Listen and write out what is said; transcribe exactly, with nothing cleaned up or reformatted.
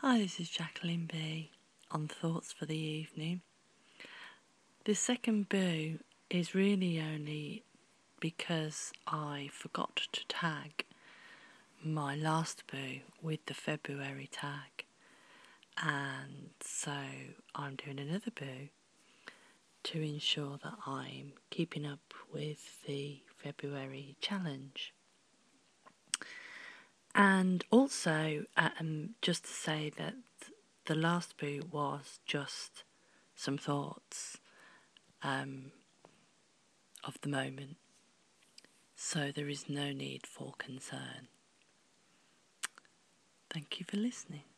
Hi, this is Jacqueline B on Thoughts for the Evening. This second boo is really only because I forgot to tag my last boo with the February tag, and so I'm doing another boo to ensure that I'm keeping up with the February challenge. And also, um, just to say that the last boo was just some thoughts um, of the moment, so there is no need for concern. Thank you for listening.